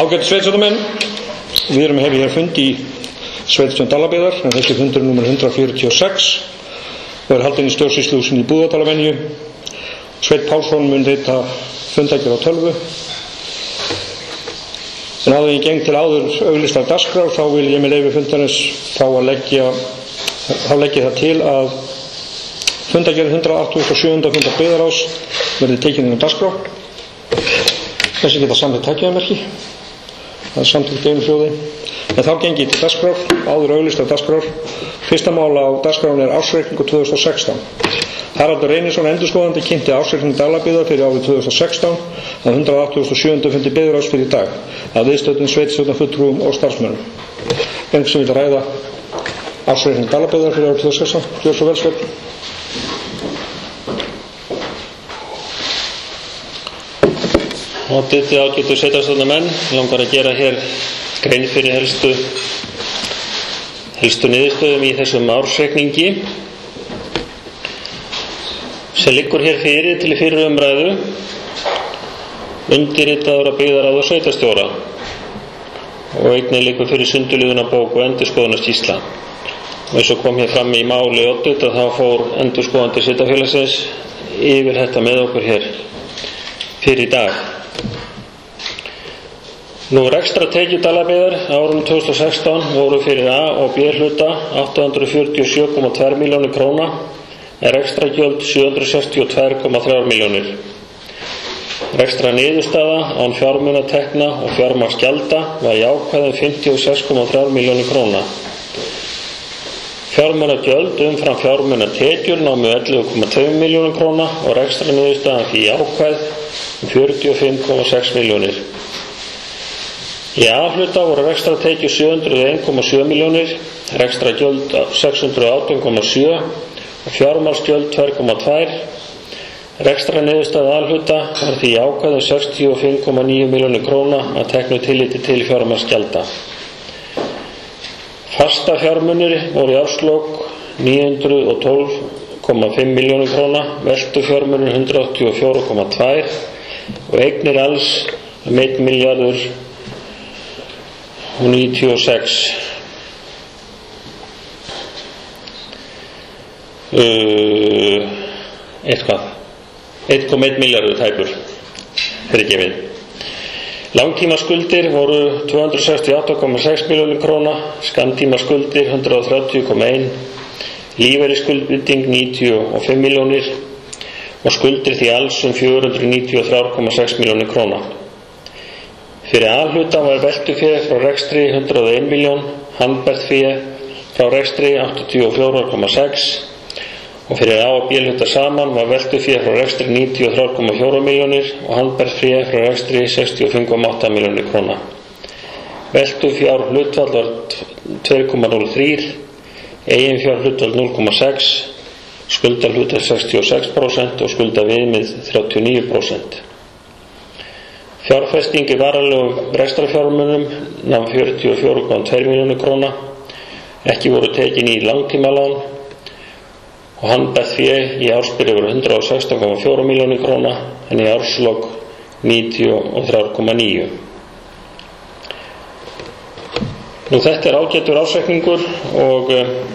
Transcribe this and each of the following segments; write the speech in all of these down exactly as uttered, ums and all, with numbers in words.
Ágætu sveitarstjórnarmenn, við erum hefði hér fund í sveitarstjórn Dalabyggðar, en þessi fundur er númer hundrað fjörutíu og sex og er haldinn í stjórnsýsluhúsinu í Búðardalavenju. Sveinn Pálsson mun rita fundargerð á tölvu. En áður en ég geng til áður auglýstar dagskrár, þá vil ég með leyfi fundarins fá að leggja, þá legg ég það til að fundargerð hundrað áttugasta og sjöunda fundar byggðarráðs verði tekin inn á dagskrá. Þessi geta samþykkt tækjamerki. Það er samþykkt einu hljóði. En þá geng ég til dagskrár, áður auglýstar dagskrár. Fyrsta mál á dagskránni er ársreikningur tvö þúsund og sextán. Haraldur Reynisson, endurskoðandi, kynnti ársreikning Dalabyggðar fyrir árið tvö þúsund og sextán á hundrað áttugasta og sjöunda fundi byggðarráðs fyrir í dag, að viðstöddum sveitarstjórnarfulltrúum og starfsmönnum. Einhver sem vil ræða ársreikning Dalabyggðar fyrir árið tvö þúsund og sextán, gjör svo vel, Sveinn. Háttvirtir ágætu sveitarstjórnarmenn, langar að gera hér grein fyrir helstu helstu niðurstöðum í þessum ársreikningi sem liggur hér fyrir til fyrir umræðu, undirritaður af byggðarráð og sveitarstjóra og einnig liggur fyrir sundurliðunarbók og endurskoðunarskýrsla. Og eins og kom hér fram í máli oddvita, þá fór endurskoðandi sveitarfélagsins yfir þetta með okkur hér fyrir í dag. Nú rekstra tekjur Dalabyggðar á árinu tvö þúsund og sextán voru fyrir A og B hluta átta hundruð fjörutíu og sjö komma tvær milljónir króna, en rekstragjöld sjö hundruð sextíu og tvö komma þrjár milljónir. Rekstra niðurstaða án fjármunatekna og fjármagnsgjalda var jákvæð um fimmtíu og sex komma þrjár milljónir króna. Fjármunagjöld umfram fjármunatekjur námu ellefu komma tvær milljónir króna og rekstra niðurstaðan því jákvæð um fjörutíu og fimm komma sex milljónir. Í A hluta voru rekstra tekjur sjö hundruð og einn komma sjö milljónir, rekstra gjöld sex hundruð og átján komma sjö og fjármagnsgjöld tvö komma tvö. Rekstra niðurstaða A hluta var því jákvæð um sextíu og fimm komma níu milljónir króna að teknu tilliti til fjármagnsgjalda. Fasta fjármunir voru í árslok níu hundruð og tólf komma fimm milljónir króna, veltu fjármunir hundrað áttatíu og fjögur komma tvö og eignir alls um einn milljarður og níutíu og sex uh, eitthvað einn komma einn milljarður tæpur fyrir gefin. Langtímaskuldir voru tvö hundruð sextíu og átta komma sex milljónir króna, skammtímaskuldir hundrað og þrjátíu komma eitt, lífeyrisskuldbinding níutíu og fimm milljónir og skuldir því alls um fjögur hundruð níutíu og þrjú komma sex milljónir króna. Fyrir A hluta var veltufé frá rekstri hundrað og ein milljón, handbært fé frá rekstri áttatíu og fjögur komma sex og fyrir A og B hluta saman var veltufé frá rekstri níutíu og þrjú komma fjórar milljónir og handbært fé frá rekstri sextíu og fimm komma átta milljónir króna. Veltufjár hlutfall var tvö komma núll þrjú, eiginfjár hlutfall núll komma sex, skuldahlutfall sextíu og sex prósent og skuldaviðmið þrjátíu og níu prósent. Fjárfesting í varanlegum rekstrarfjármunum nam fjörutíu og fjögur komma tvær milljónir króna, ekki voru tekin í langtímalán og handbært fé í ársbyrði voru hundrað og sextán komma fjórar milljónir króna en í árslok níutíu og þrjú komma níu. Nú þetta er ágætur ársreikningur og,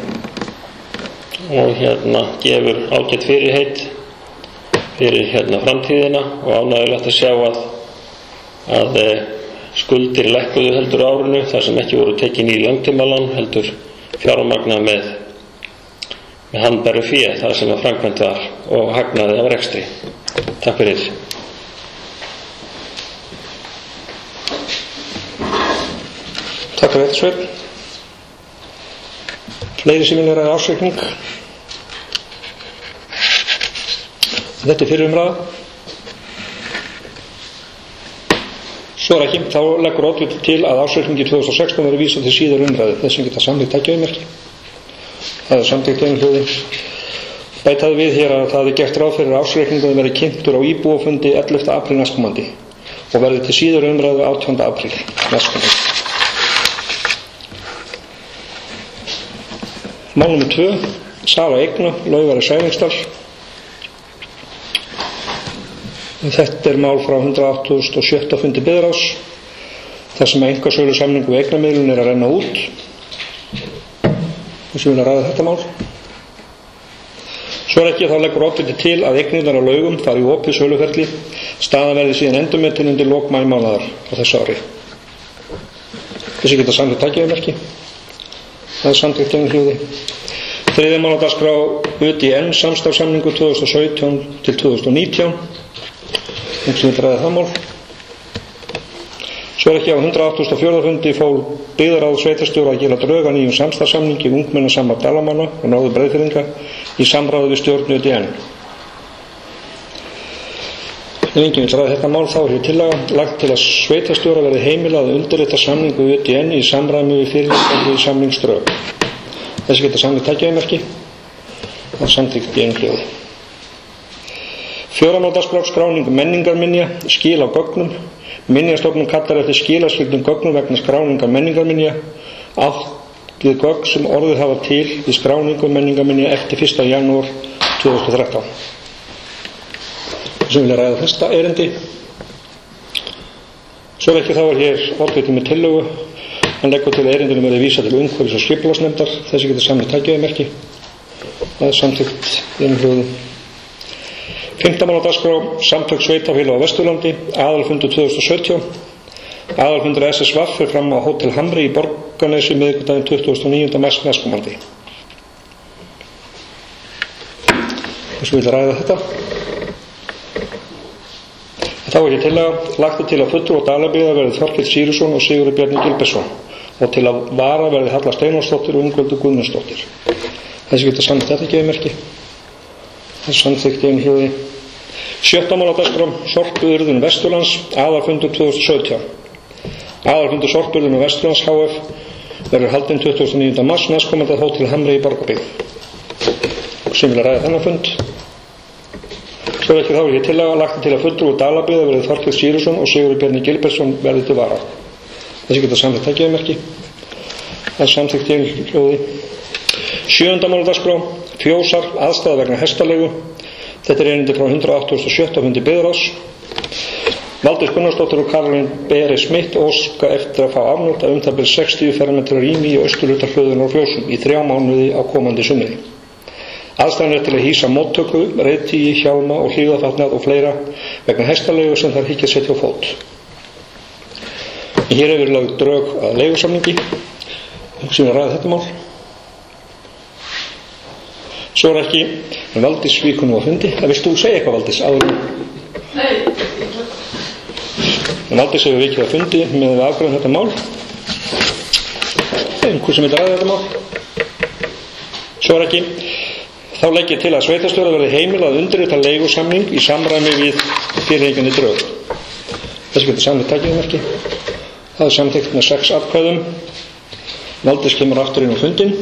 og hérna gefur ágætt fyrirheit fyrir hérna framtíðina og ánægjulegt að sjá að að skuldir lækkuðu heldur árinu þar sem ekki voru tekin í langtímalán heldur fjármagnað með með handbæru fé þar sem að framkvæmt var og hagnaði af rekstri. Takk fyrir. Takk fyrir þetta, Sveinn. Fleiri sem vilja ræða ársreikning? Þetta er fyrir umræða. Svo er ekki, þá leggur oddviti til að ársreikningi tvö þúsund og sextán verði vísað til síðar umræðu, þess sem geta samþykkt tækjamerki. Það er samþykkt einu hljóði. Bætaði við hér að það er gert ráð fyrir ársreikningu verði kynntur á íbúafundi ellefta apríl næstkomandi og verði til síðar umræðu átjánda apríl næstkomandi. Mál númer tvö, sala eigna, Laugari Sælingsdal. Þetta er mál frá hundrað áttugasta og sjötta fundi byggðarráðs. þar sem einkasölu samningu og eignamiðlun er að renna út. Þessi vil að ræða þetta mál. Svo er ekki þá leggur oddviti til að eignirnar á Laugum fari í opið söluferli. Staðan verði síðan endurmetin undir lok maímánaðar á þessu ári. Þessi geta samþykkt tækjaummerki. Það er samþykkt gegn hljóði. Þriðja mál á dagskrá U D N samstarfssamningur tvö þúsund og sautján til tvö þúsund og nítján. Þessi vil ræða það mál. Svo er ekki á hundrað áttugasta og fjórða fundi fól byggðarráð sveitarstjóra að gera drög að nýjum samstarfssamningi ungmennasamband Dalamanna og Norður Breiðfirðinga í samráði við stjórn U D N. Ef enginn vill ræða þetta mál þá er hér tillaga lagt til að sveitarstjóra verði heimilað að undirrita samningu U D N í samræmi við fyrirliggjandi samningsdrög. Þessi geta samþykkt tækjaummerki. Það er samþykkt í einu hljóði. Fjórða mál á dagskrá skráning menningarminja, skil á gögnum. Minjastofnun kallar eftir skilaskyldum gögnum vegna skráningar menningarminja, átt við gögn sem orðið hafa til við skráningu menningarminja eftir fyrsta janúar tvö þúsund og þrettán. Sem vilja ræða þetta erindi. Svo ekki þá er hér oddviti með tillögu. Hann leggur til að erindinu verði vísað til umhverfis- og skipulagsnefndar. Þessi getur samþykkt tækjaummerki. Það er samþykkt einu hljóði. Fimmta mál á dagskrá samtök sveitarfélaga á Vesturlandi, aðalfundur tvö þúsund og sautján. Aðalfundur S S V fer fram á Hótel Hamri í Borgarnesi miðvikudaginn tuttugasta og níunda mars næstkomandi. Þessu vil ræða þetta. Þá er ég tillaga lagt til að fulltrúar Dalabyggðar verði Þorkell Sýrusson og Sigurður Bjarni Gilbertsson og til að vara verði Halla Steinórsdóttir og Ingveldur Guðmundsdóttir. Þessi geta samþykkt þetta geðmerki. Það er samþykkt einu hljóði. Sjötta mál á dagskrá Sorpuurðun Vesturlands, aðalfundur tvö þúsund og sautján. Aðalfundur Sorpuurðun Vesturlands H F verður haldinn tuttugasta og níunda mars næstkomandi að Hótel Hamri í Borgarbyggð. Sem vil að ræða þennan fund. Svo er ekki þá ekki tillaga lagt til að fulltrúi Dalabyggðar verði Þorkell Sýrusson og Sigurður Bjarni Gilbertsson verði til vara. Þessi geta samþykkt tækjaummerki. Það er samþykkt einu hljóði. Sjöunda mál á dagskrá Fjósar, aðstæða vegna hestalegu. Þetta er erindi frá hundrað áttugasta og sjötta fundi byggðarráðs. Valdís Gunnarsdóttir og Karolín Beri Smith óska eftir að fá afnótt af um það bil sextíu fermetra rými í austurhluta hlöðunnar á Fjósum í þrjá mánuði á komandi sumri. Aðstæðan er til að hýsa móttöku, reiðtígi, hjálma og hlífðafatnað og fleira vegna hestalegu sem þar hyggja setja á fót. Hér hefur lagt drög að leigusamningi sem er ræða þetta mál. Svo er ekki, en Valdís víkur nú á fundi. Það vilt þú segja eitthvað, Valdís? Áður. Nei. En Valdís hefur vikið á fundi með að afgræða þetta mál. Einhver sem vil ræða þetta mál. Svo er ekki, þá legg ég til að sveitarstjóra verði heimil að undirrita leigusamning í samræmi við fyrirliggjandi drög. Þessi getur samþykkt tækjaummerki. Það er samþykkt með sex atkvæðum. Valdís kemur aftur inn á fundin.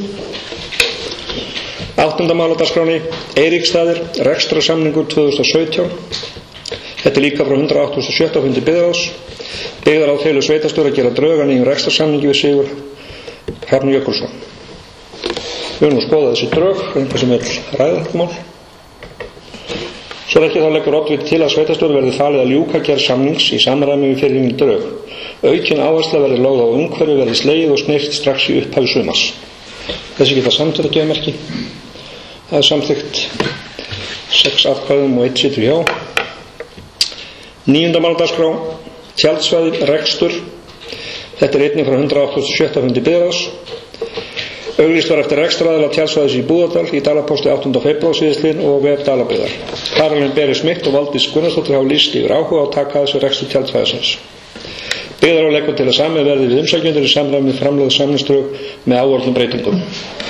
Áttunda mál á dagskráni Eiríksstaðir, rekstrarsamningur tvö þúsund og sautján. Þetta er líka frá hundrað áttugasta og sjötta fundi byggðarráðs. Byggðarráð felur sveitarstjóra að gera drög að nýjum rekstrarsamningi við Sigur Hrafn Jökulsson. Við höfum nú skoðað þessi drög, einhver sem vil ræða þetta mál. Svo ekki þá leggur oddviti til að sveitarstjóra verði falið að ljúka gerð samnings í samræmi við fyrirliggjandi drög. Aukin áhersla verði lögð á umhverfi verði slegið og sneirt strax í upphafi sumars. Þessi geta samþykkt geðmerki. Það er samþykkt sex atkvæðum og einn situr hjá. Níunda mál á dagskrá tjaldsvæði rekstur. Þetta er einnig frá hundrað áttugasta og sjötta fundi byggðarráðs. Auglýst var eftir rekstraraðila tjaldsvæðis í Búðardal í Dalapósti áttunda febrúar síðastliðinn og vef Dalabyggðar. Karolín Beri Smith og Valdís Gunnarsdóttir hafa lýst yfir áhuga á að taka þessu rekstur tjaldsvæðisins. Byggðarráð leggur til að samið verði við umsækjendur í samræmi við framlögð samningsdrög með áorðnum breytingum.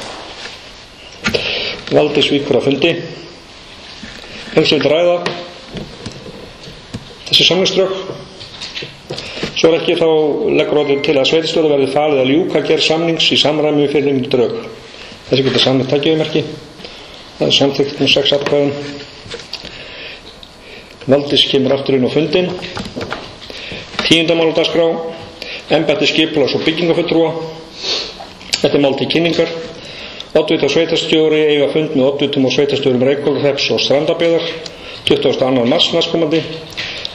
Valdís víkur á fundi. Helst vil ræða þessi samningsdrög. Svo er ekki þá leggur oddviti til að sveitarstjóra verði falið að ljúka gerð samnings í samræmi við fyrirliggjandi drög. Þessi getur samþykkt tækjaummerki. Það er samþykkt með sex atkvæðum. Valdís kemur aftur inn á fundin. Tíunda mál á dagskrá embætti skipulags- og byggingafulltrúa. Þetta er mál til kynningar. Oddviti og sveitarstjóri eiga fund með oddvitum og sveitarstjórum Reykhólahrepps og Strandabyggðar tuttugasta og annan mars næstkomandi.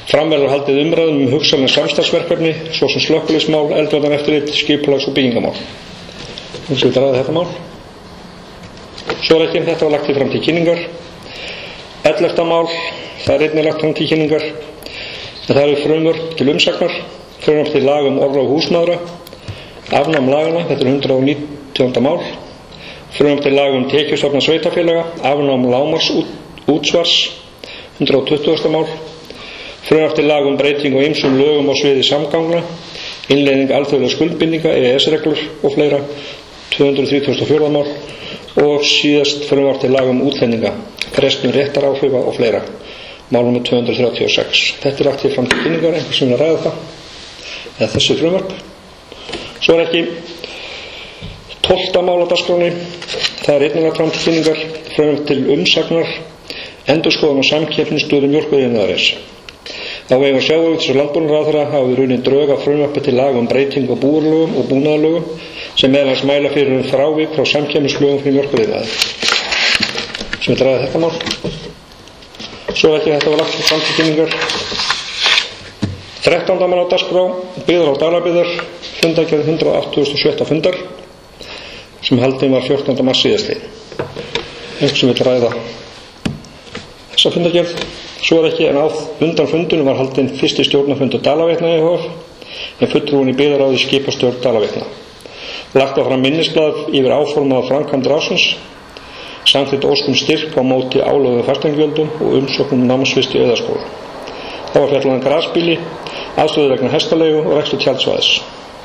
Fram verður haldið umræðum um hugsanleg samstarfsverkefni, svo sem slökkviliðsmál, eldvarnareftirlit, skipulags- og byggingamál. Nú skal við ræða þetta mál. Svo er ekki, þetta var lagt til fram til kynningar. ellefta mál, það er einnig lagt fram til kynningar. Það eru frumvörp til umsagnar, frumvörp til laga um orlof húsmæðra, afnám lagana, þetta er hundrað og nítjánda mál. Frumvörp til laga um tekjustofna sveitarfélaga, afnám lágmarks útsvars, hundrað og tuttugasta mál. Frumvarp til laga um breytingu á ýmsum lögum á sviði samgangna, innleiðing alþjóðlegra skuldbindinga, E E S-reglur og fleira, tvö hundruð þrítugasta og fjórða mál. Og síðast frumvarp til laga um útlendinga, frestun réttaráhrifa og fleira, mál númer tvö hundruð þrjátíu og sex. Þetta er lagt til fram til kynningar, einhver sem er að ræða það, eða þessi frumvarp. Svo er ekki tólfta mál á dagskránni, það er einnig lagt fram til kynningar, frumvarp til umsagnar, endurskoðun á samkeppnisstöðu mjólkuriðnaðarins. Á vegum sjávarútvegs- og landbúnaðarráðherra hafa við runið drög af frumvarpi til laga um breytingu á búvörulögum og búnaðarlögum sem meðal annars mæla fyrir um frávik frá samkeppnislögum fyrir mjólkuriðnaði. Sem við ræða þetta mál. Svo ekki þetta var lagt til fram til kynningar. þrettánda mál á dagskrá, byggðar á Dalabyggðar, fundargerð hundrað áttugasta og sjötta fundar sem haldin var fjórtánda mars síðastliðinn. Einhver sem vil ræða þessa fundargerð. Svo er ekki, en á undan fundunum var haldinn fyrsti stjórnarfundur Dalaveitna E H F en fulltrúinn í byggðarráði skipastjórn Dalaveitna. Lagt var fram minnisblað yfir áformaða framkvæmd ráðsins, samþykkt óskum styrk á móti álögðum fasteignagjöldum og umsóknum námsvist í Auðaskóla. Það var fjallað um grasbýli, aðstöðu vegna hestaleigu og rekstur tjaldsvæðis.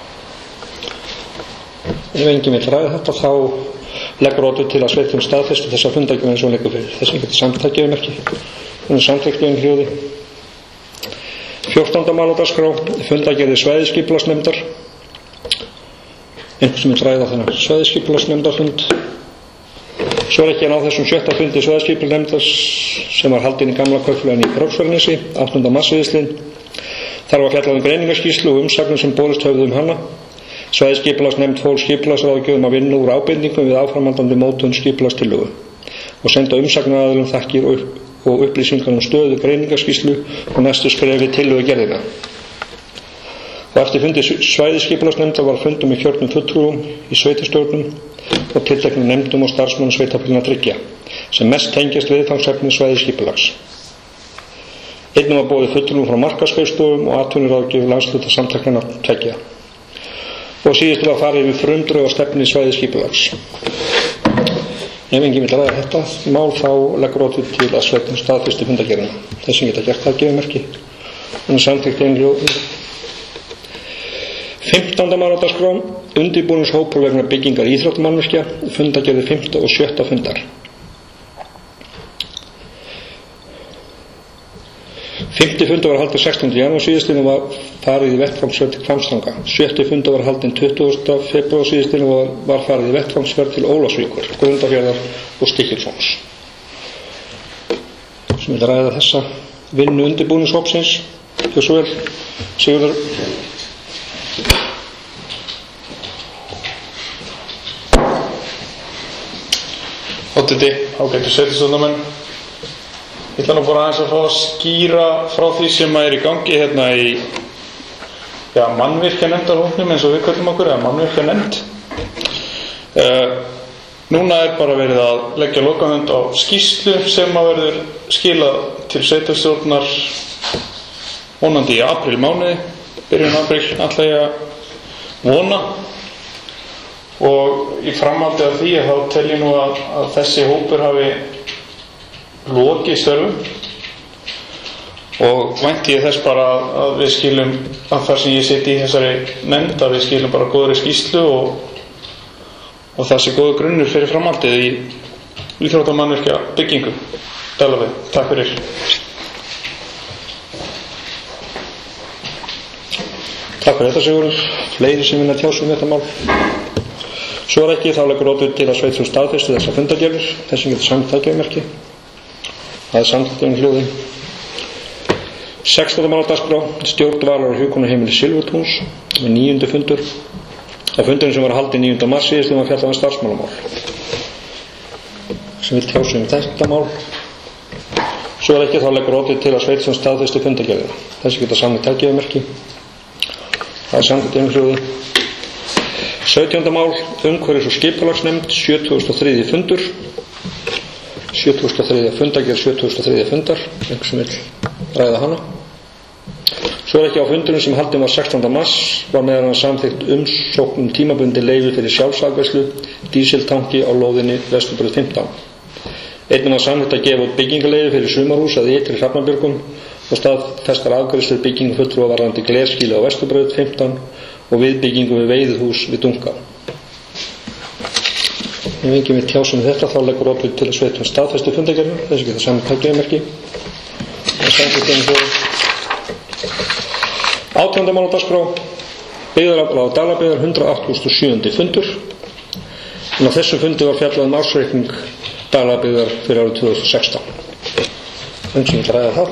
Ef enginn vill ræða þetta, þá leggur Oddur til að sveitin staðfesti þessa fundargerð eins og hún liggur fyrir. Þess vegna getur samtækið ekki. Hún er samþykkt um hljóði. fjórtánda mál á dagskrá, fundargerð svæðisskipulagsnefndar. Einhver sem vil ræða þennan svæðisskipulagsnefndarfund. Svo er ekki en á þessum sjötta fundi svæðisskipulagsnefndar sem var haldinn í gamla kaupfélaginu í Króksfjarðarnesi, áttunda mars síðastliðinn. Þar var fjallað um greiningarskýrslu og umsagnir sem borist höfðu um hana. Svæðisskipulagsnefnd fól skipulagsráðgjöfum að vinna úr ábendingum við áframhaldandi mótun skipulagstillögu og senda umsagnaraðilum þakkir og, og upplýsingar um stöðu greiningarskýrslu og næstu skrefi tillögugerðina. Og eftir fundi svæðisskipulagsnefndar var fundum í kjörnum fulltrúum í sveitarstjórnum og tilteknum nefndum og starfsmönnum sveitarfélaganna þriggja sem mest tengjast viðfangsefni svæðisskipulags. Einnig var boðið fulltrúum frá markaðsskrifstofum og atvinnuráðgjöf landshluta samtakanna tveggja. Og síðast var farið við frumdrög á stefnu svæðisskipulags. Ef enginn vill ræða þetta mál, þá leggur Oddur til að sveitin staðfesti fundargerðina. Þess sem geta gert það gefumerki. Hún er samþykkt ein hljóð. fimmtánda mál á dagskrá, undirbúningshópur vegna byggingar íþróttamannvirkja, fundargerði fimmta og sjötta fundar. fimmti fundur var haldinn sextánda janúar síðastliðinn og var farið í vettvangsferð til Hvammstanga. sjötti fundur var haldinn tuttugasta febrúar síðastliðinn og var farið í vettvangsferð til Ólafsvíkur, Grundarfjarðar og Stykkishólms. Sem vil ræða þessa vinnu undirbúningshópsins. Gjör svo vel, Sigurður. Oddviti, ágætu sveitarstjórnarmenn. Ég ætla nú bara aðeins að fá að skýra frá því sem er í gangi hérna í ja, mannvirkjanefndarhópnum eins og við köllum okkur, eða mannvirkjanefnd. Uh, núna er bara verið að leggja lokahönd á skýrslu sem að verður skilað til sveitarstjórnar vonandi í apríl mánuði, byrjun apríl ætla ég að vona. Og í framhaldi af því þá tel ég nú að, að þessi hópur hafi lokið störfum og vænti ég þess bara að, að við skilum að þar sem ég seti í þessari nefnd að við skilum bara góðri skýrslu og, og þessi góðu grunnur fyrir framhaldið í íþróttamannvirkja byggingu. Dalaveg, takk fyrir. Takk fyrir þetta, Sigurður. Fleiri sem vilja tjá sig um þetta mál. Svo er ekki, þá leggur Oddur til að sveitin staðfesti þessa fundargerðir, þessum getur samtækjamerki. Það er samtækt um hljóði. sextánda mál á dagskrá, stjórn dvalar og hjúkrunarheimili Silfurtúns með níundi fundur. Á fundurinn sem var haldinn níunda mars síðastliðinn var fjallað um starfsmannamál. Sem vil tjá sig um þetta mál. Svo er ekki, þá leggur Oddur til að sveitin staðfesti fundargerðina. þessi geta samið tækjaðumerki. Það er samkvæmt einhljóði. sautjánda mál, umhverfis- og skipulagsnefnd, sjötugasta og þriðja fundur. sjötugasta og þriðja fundargerð, sjötugasta og þriðja fundar, einhver sem vill ræða hana. Svo er ekki á fundunum sem haldinn var sextánda mars var meðan hann samþykkt umsókn um tímabundi leyfi fyrir sjálfsafgreiðslu dísiltanki á lóðinni Vesturbraut fimmtán. Einnig var samþykkt að gefa út byggingaleyfi fyrir sumarhús að Ytri Hrafnabjörgum og staðfestar afgreiðslur byggingu fulltrúa varðandi glerskýli á Vesturbraut fimmtán og viðbyggingu við veiðihús við Dunga. Ef enginn vill tjá sig um þetta þá leggur opið til að sveitum staðfestu fundargerðina, þessi geta saman tækjaðumerki. Það samþykkt einhverju. átjánda mál á dagskrá, byggðarafl á Dalabyggðar, hundrað áttugasta og sjöunda fundur. En á þessum fundi var fjallað um ársreikning Dalabyggðar fyrir árið tvö þúsund og sextán. Þannig sem ég ræða það.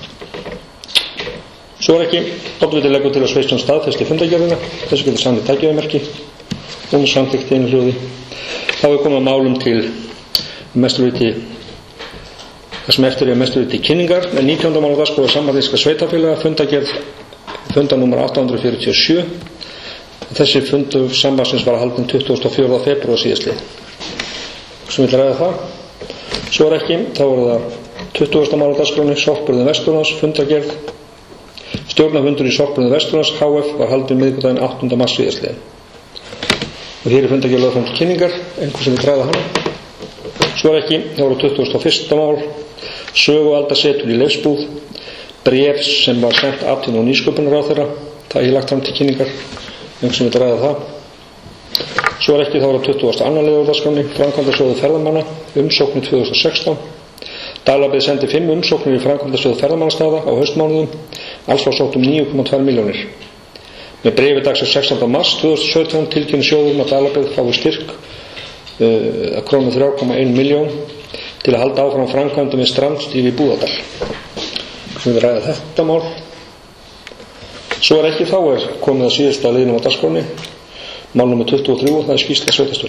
Svo er ekki, oddviti leggur til að sveitum staðfesti fundargerðina, þessi getur samið tækjaðumerki, hún er samþykkt einu hljóði. Þá er komið að málum til mesturviti, það sem eftir er mesturviti kynningar, en nítjánda mál á dagskrá Sambandíska sveitarfélaga, fundargerð, fundar númer átta hundruð fjörutíu og sjö. Þessi fundur sambandsins var haldinn tuttugasta og fjórða febrúar síðastliðinn. Sem vil ræða það. Svo er ekki, þá er það tuttugasta mál á dagskránni, Sorpurðin Vesturlands, fundargerð. Stjórnarfundur í Sorpurðin Vesturlands H F var haldinn miðvikudaginn áttunda mars síðastliðinn. Og hér er fundargerð lögð fram til kynningar, einhver sem vil ræða hana. Svo er ekki, þá er það tuttugasta og fyrsta mál, sögualdarsetur í Leifsbúð, bréf sem var sendt atvinnu- og nýsköpunarráðherra, það er lagt fram til kynningar, einhver sem vil ræða það. Svo er ekki, þá er það tuttugasta og annað liður á dagskránni, framkvæmdasjóður ferðamanna, umsóknir tvö þúsund og sextán. Dalabyggð sendi fimm umsóknir í framkvæmdasjóð ferðamannastaða á haustmánuðum, alls var sótt um níu komma tvær milljónir. Með bréfi dagsins sextánda mars tvö þúsund og sautján tilkynni sjóðurinn að Dalabyggð fái styrk uh, að krónu þrjú komma eina milljón til að halda áfram framkvæmdum við strandstíg í Búðardal. Sem við ræða þetta mál. Svo er ekki, þá er komið að síðasta liðnum á dagskránni, mál númer tuttugu og þrjú, það er skýrsla sveitarstjóra.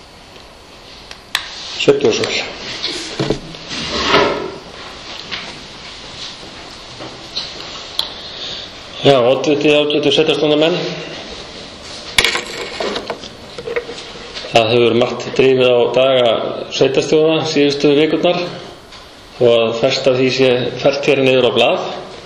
Sveitastjóra. Já, oddviti ágætu sveitarstjórnarmenn. Það hefur margt drifið á daga sveitarstjóra síðustu vikurnar og að fæst af því sé fært hér niður á blað.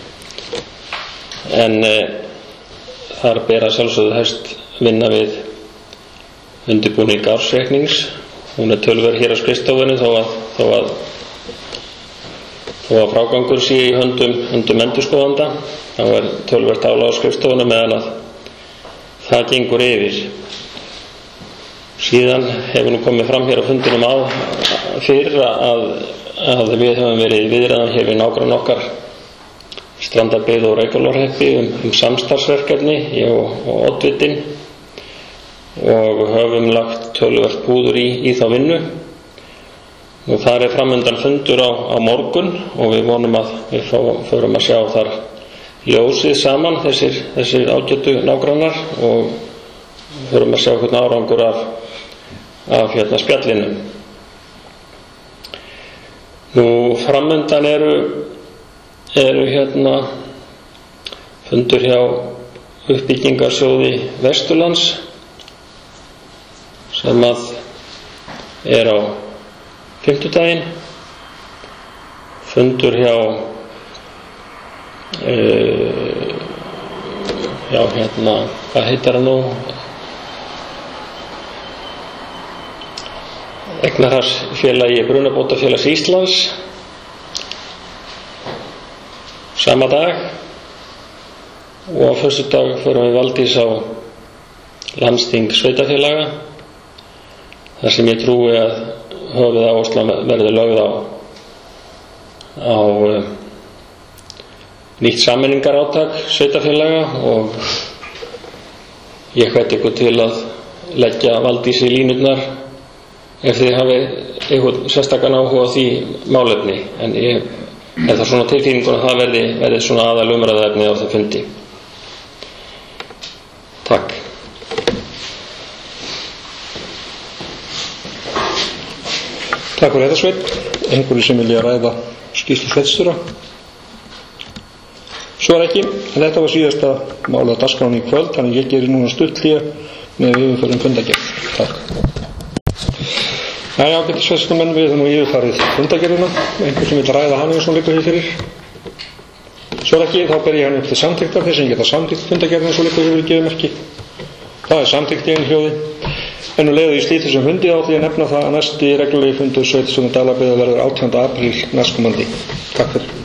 En e, þar ber að sjálfsögðu hæst vinna við undirbúning ársreiknings. Hún er tölver hér á skrifstofunni þó að, þó að, þó að frágangur sé í höndum, höndum endurskoðanda. Þá er tölvert álag á skrifstofunni meðan að það gengur yfir. Síðan hefur nú komið fram hér á fundinum á fyrir að, að við höfum verið viðræðan hér við nágrann okkar Strandabyggð og Reykhólahreppi um, um samstarfsverkefni, ég og, og oddvitinn, og höfum lagt tölvert púður í, í þá vinnu. Og þar er framundan fundur á, á morgun og við vonum að við fá, förum að sjá þar ljósið saman, þessir, þessir ágætu nágrannar, og förum að sjá hvernig árangur af, af hérna spjallinu. Nú framundan eru, eru hérna fundur hjá uppbyggingarsjóði Vesturlands sem að er á fimmtudaginn, fundur hjá Uh, já, hérna, hvað heitir það nú? Eignarhaldsfélagi Brunabótafélags Íslands sama dag, og á föstudag förum við Valdís á landsþing sveitarfélaga þar sem ég trúi að höfuð áhersla verði lögð á á uh, nýtt sameiningarátak sveitarfélaga, og ég hvet ykkur til að leggja Valdísi í línurnar ef þið hafi eitthvað sérstakann áhuga á því málefni, en ég er það svona tilkynningur að það verði, verði svona aðal umræðuefni á það fundi. Takk. Takk fyrir þetta, Sveinn. Einhverju sem vilja ræða skýrslu sveitarstjóra? Svo er ekki, en þetta var síðasta málið á dagskránni í kvöld, þannig ég gerir núna stutt hlé með yfirförum fundargerð. Takk. Jæja, ágætis festumenn, við höfum nú yfirfarið fundargerðina, einhver sem vil ræða hana eins og liggur hér fyrir. Svo er ekki, þá ber ég hann upp til samþykktar, þeir sem geta samþykkt fundargerðina eins og liggur hér fyrir gefummerki. Það er samþykkt í einu hljóði. En nú leiði ég slíti sem fundi á því að nefna það að næsti reglulegi fundur sveitarstjórnar Dalabyggðar verður átjánda apríl næstkomandi. Takk fyrir.